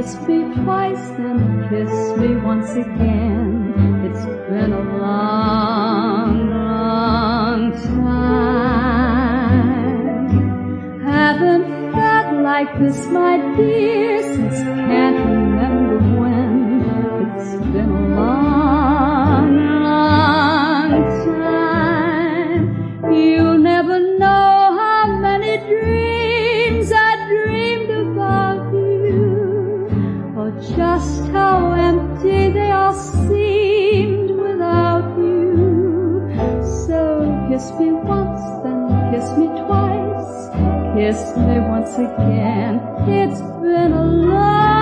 Kiss me twice, then kiss me once again. It's been a long, long time. Haven't felt like this, my dear, since can't remember when. It's been a long, long time. You'll never know how many dreams I dreamed about you, or just how empty they all seemed without you. So kiss me once, then kiss me twice, kiss me once again. It's been a long